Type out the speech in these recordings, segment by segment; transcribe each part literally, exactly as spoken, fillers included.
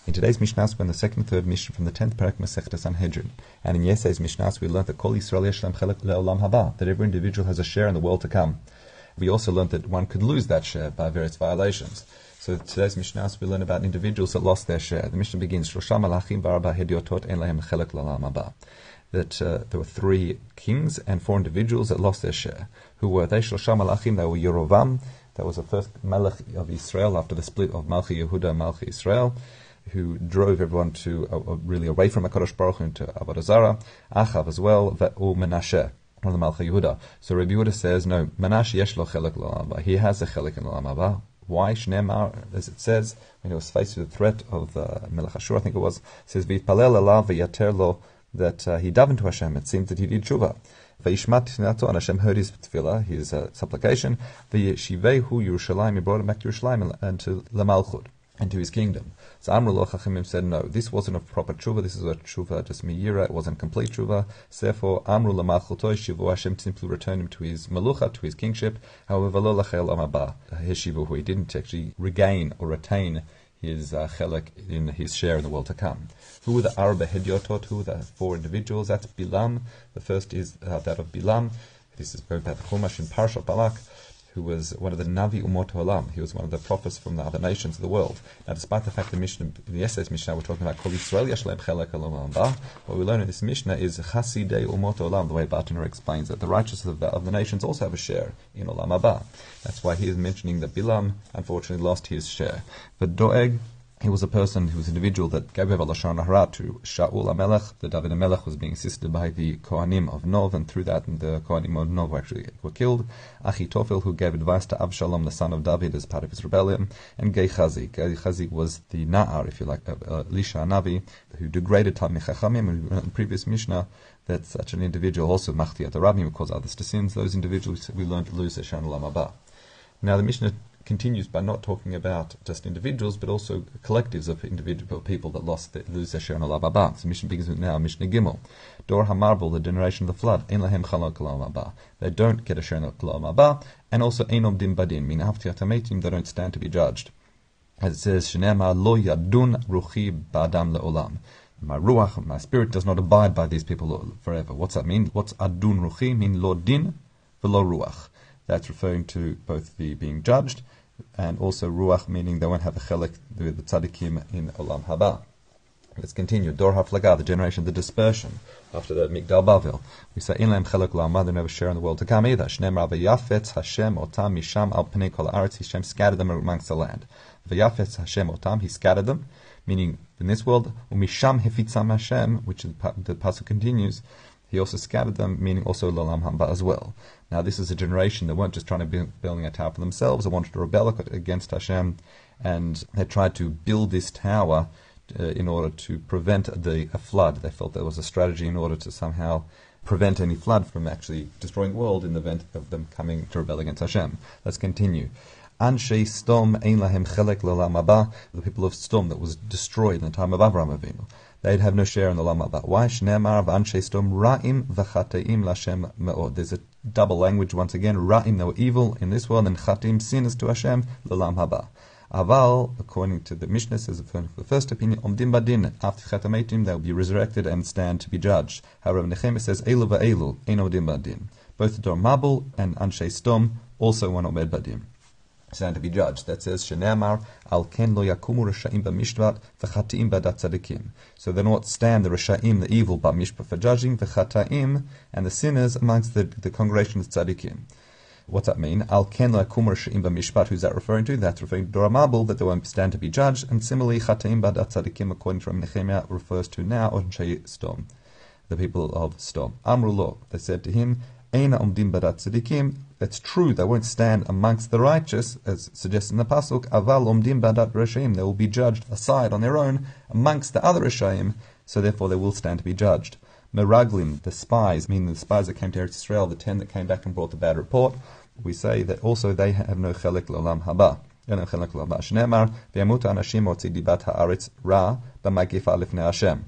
In today's Mishnahs, we're in the second and third Mishnah from the tenth Parak Masechta Sanhedrin. And in yesterday's Mishnahs, we learned that Kol Yisrael yesh lahem chelek le'olam haba, that every individual has a share in the world to come. We also learned that one could lose that share by various violations. So today's Mishnahs, we learn about individuals that lost their share. The Mishnah begins, Shlosha malachim barba hediotot en lahem chelek le'olam haba. That uh, there were three kings and four individuals that lost their share. Who were they? Shlosha malachim, they were Yerovam, that was the first Melech of Israel after the split of Malchi Yehuda and Malchi Israel, who drove everyone to uh, really away from HaKadosh Baruch Hu into Avodah Zarah. Achav as well, or Menashe, one of the Malchi Yehuda. So Rabbi Yehuda says, no, Menashe yesh lo chelek l'olam haba. He has a chelek in l'olam haba. Why? Shneimar, as it says, when he was faced with the threat of uh, Melech Ashur, I think it was, it says, V'yitpalel alav v'yater lo, that uh, he davened to Hashem. It seems that he did tshuva. V'yishmat tefillah, and Hashem heard his tefillah, his uh, supplication. V'yeshivehu Yerushalayim, he brought him back to Yerushalayim and to Lamalchut, and to his kingdom. So Amru lo Chachamim said, no, this wasn't a proper tshuva, this is a tshuva just miyira, it wasn't complete tshuva. So therefore, Amru lamalchuto yeshivu, Hashem simply returned him to his malucha, to his kingship. However, lo lachel amaba, yeshivu, he didn't actually regain or retain his uh, chelek in his share in the world to come. Who were the Arba Hediotot? Who were the four individuals? That's Bilam. The first is uh, that of Bilam. This is going back to Chumash in Parshat Balak, who was one of the Navi Umot Olam. He was one of the prophets from the other nations of the world. Now, despite the fact that Mishnah, in yesterday's Mishnah, we're talking about Kol Yisrael yesh lahem chelek l'olam haba, what we learn in this Mishnah is Chasidei Umot Olam, the way Bartenura explains it. The righteous of the, of the nations also have a share in Olam haba. That's why he is mentioning that Bilam, unfortunately, lost his share. But Doeg, he was a person, he was an individual that gave over Lashon Hara to Shaul HaMelech. The David HaMelech was being assisted by the Kohanim of Nov, and through that the Kohanim of Nov actually were killed. Achitophel, who gave advice to Avshalom, the son of David, as part of his rebellion. And Gehazi. Gehazi was the Na'ar, if you like, uh, Elisha Navi, who degraded Talmid Chachamim. In the previous Mishnah, that such an individual also Machti at the Rabbim, who caused others to sin. Those individuals we learned to lose their Shan Olam Haba. Now the Mishnah continues by not talking about just individuals, but also collectives of individual people that lost their, lose their share in Olam Haba. So Mishnah begins with now Mishnah Gimel. Dor HaMarbel, the generation of the flood, Ein Lahem Chalak Olam Haba. They don't get a share in Olam Haba, and also Ein Omdim Badin, meaning after Yatametim, they don't stand to be judged. As it says, Shneimar Lo Yadun Ruchi Ba'adam Le'olam. My ruach, my spirit, does not abide by these people forever. What's that mean? What's Adun Ruchi? Mean Lo Din V'lo Ruach. That's referring to both the being judged and also ruach, meaning they won't have a chelek with the tzaddikim in Olam Haba. Let's continue. Dor HaFlaga, the generation of the dispersion, after the Migdal Bavel. We say, In Lahem Chelek L'Olam Haba, they never share in the world to come either. Shneimar V'yafetz Hashem Otam Misham Al Pnei Kol Haaretz, Hashem scattered them amongst the land. V'yafetz Hashem Otam, he scattered them, meaning in this world, Umisham Hefitzam Hashem, which the, the pasuk continues, he also scattered them, meaning also L'Olam Haba as well. Now this is a generation that weren't just trying to build building a tower for themselves, they wanted to rebel against Hashem, and they tried to build this tower uh, in order to prevent the a flood. They felt there was a strategy in order to somehow prevent any flood from actually destroying the world in the event of them coming to rebel against Hashem. Let's continue. Anshei Stom Ein Lahem Chelek L'Olam Haba, the people of Stom that was destroyed in the time of Avraham Avinu. They'd have no share in the Olam Haba. Why? Shneimar V'anshei Stom Ra'im V'chateim L'Hashem Me'od. There's a double language once again. Ra'im, they were evil in this world, and Chatim, sinners to Hashem, L'Olam Haba. Aval, according to the Mishnah, says the first opinion, Omdim Badin, after Chatametim, they'll be resurrected and stand to be judged. However, Nehemiah says, Elu Va'elu, Ein Omdim Badin. Both Dor Mabul and Anshei Stom also one Omed Badin, stand to be judged. That says, Shene'amar, Al Ken Lo Yakumu Rasha'im B'Mishpat, V'Chati'im B'Dat Tzadikim. So they not stand the Rasha'im, the evil, B'Mishpat for judging, V'Chata'im, and the sinners amongst the, the congregation of Tzadikim. What's that mean? Al Ken Lo Yakumu Rasha'im B'Mishpat, who's that referring to? That's referring to Dor Mabul, that they won't stand to be judged, and similarly, Chata'im B'Dat Tzadikim, according to Nehemiah, refers to now Anshei Stom, the people of Stom. Amru Lo, they said to him, Eina Omdim B'Dat Tzadikim. It's true, they won't stand amongst the righteous, as suggested in the pasuk. Aval Omdim B'Dat Reshaim, they will be judged aside on their own amongst the other Reshaim, so therefore they will stand to be judged. Meraglim, the spies, meaning the spies that came to Eretz Israel, the ten that came back and brought the bad report, we say that also they have no chelek l'olam haba. No chelek l'olam haba. Shneimar v'yamutu anashim otzi dibat haaretz ra b'magifa lifnei Hashem.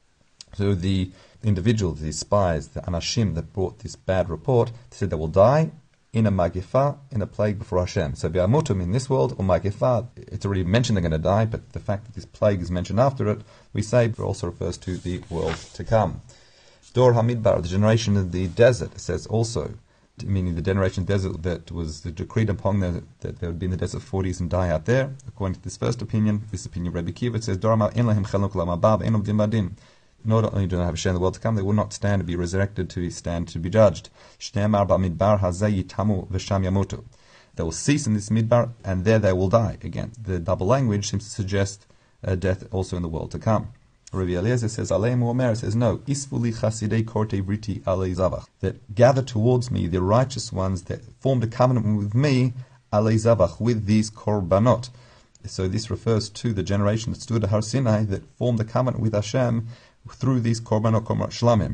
So the individuals, these spies, the anashim that brought this bad report, they said they will die in a magifa, in a plague before Hashem. So Bi'amutum in this world, or magifa, it's already mentioned they're going to die, but the fact that this plague is mentioned after it, we say, it also refers to the world to come. Dor Hamidbar, the generation of the desert, it says also, meaning the generation of the desert that was decreed upon them that they would be in the desert forties and die out there. According to this first opinion, this opinion of Rebbe Kiva, it says, Dor Hamidbar, en lahim cheluk lamabab, en obdim badin. Not only do they have a share in the world to come, they will not stand to be resurrected, to stand to be judged. They will cease in this midbar, and there they will die. Again, the double language seems to suggest uh, death also in the world to come. Rabbi Eliezer says, Aleim Omer says, no, Isfuli chasidei korte briti alei zavach, that gather towards me the righteous ones that formed a covenant with me, alei zavach, with these korbanot. So this refers to the generation that stood at Har Sinai that formed the covenant with Hashem through these korbanot korbanot shlamim.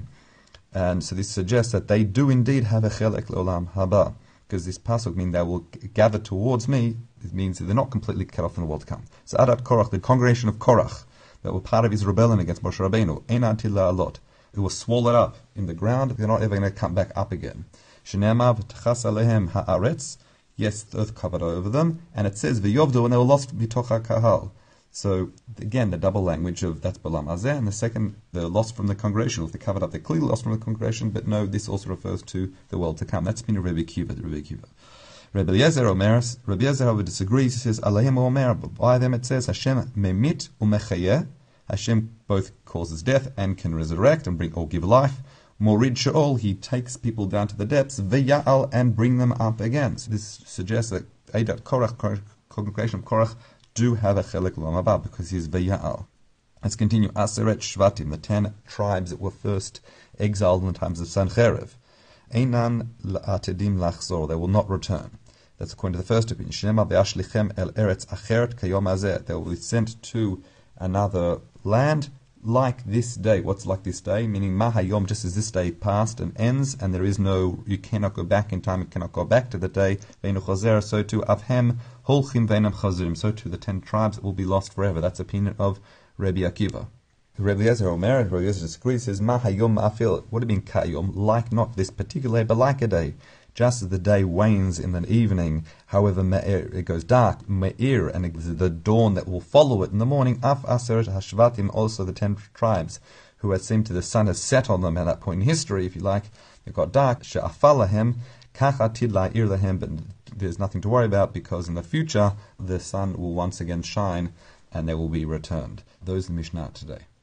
And so this suggests that they do indeed have a chelek le'olam haba, because this pasuk means they will gather towards me. It means that they're not completely cut off in the world to come. So Adat Korach, the congregation of Korach, that were part of his rebellion against Moshe Rabbeinu, Eina tila alot, it was swallowed up in the ground. They're not ever going to come back up again. Shenema v'tachas alehem haaretz, yes, the earth covered over them, and it says v'yovdu, and they were lost mitocha kahal. So again, the double language of that's Balam Azeh, and the second, the loss from the congregation. If they covered up, they clearly lost from the congregation, but no, this also refers to the world to come. That's been a Rebbe Kiva, the Rebbe Kiva. Rebbe Eliezer Omer, Rebbe Eliezer however disagrees. He says, Aleim Omer, but by them it says, Hashem memit umechayeh, Hashem both causes death and can resurrect and bring or give life. Morid Sheol, he takes people down to the depths, V'ya'al, and bring them up again. So this suggests that Eidat Korach, congregation of Korach, do have a chelek l'amabah because he is V'ya'al. Let's continue. Aseret Shvatim, the ten tribes that were first exiled in the times of Sancherev. Einan la'atedim lachzor, they will not return. That's according to the first opinion. Shnema ve'ashlichem el eretz acheret kayom hazeh, they will be sent to another land like this day. What's like this day? Meaning mahayom, just as this day passed and ends, and there is no, you cannot go back in time, you cannot go back to the day. Ve'enu chozer, so too avhem holchim ve'enam chazim, so too the ten tribes will be lost forever. That's the opinion of Rabbi Akiva. Rabbi Eliezer Omer, Rabbi Eliezer disagrees, says mahayom ma'afil, would have been kayom, like not this particular day, but like a day. Just as the day wanes in the evening, however, me'er, it goes dark, me'ir, and it, the dawn that will follow it in the morning, af aseret hashvatim, also the ten tribes, who had seemed to the sun has set on them at that point in history, if you like, it got dark, she'afalahem, kach atid la'ir lahem, but there's nothing to worry about, because in the future, the sun will once again shine, and they will be returned. Those are the Mishnah today.